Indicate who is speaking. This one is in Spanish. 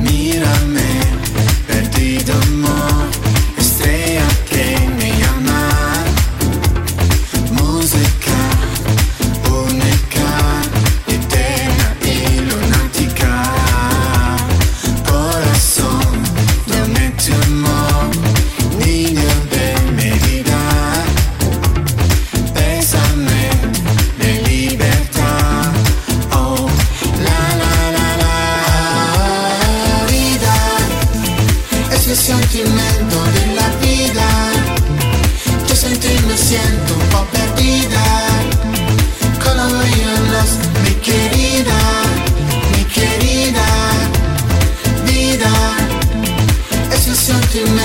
Speaker 1: Mírame, perdido amor, estrella que me llama. Música única, eterna y lunática. Corazón, dame tu amor, niño de mi vida. Bésame de libertad. Oh, la la la la. Vida es el sentimiento de la vida. Yo sin ti me siento un poco perdida. Colombianos, mi querida, mi querida. Vida es el sentimiento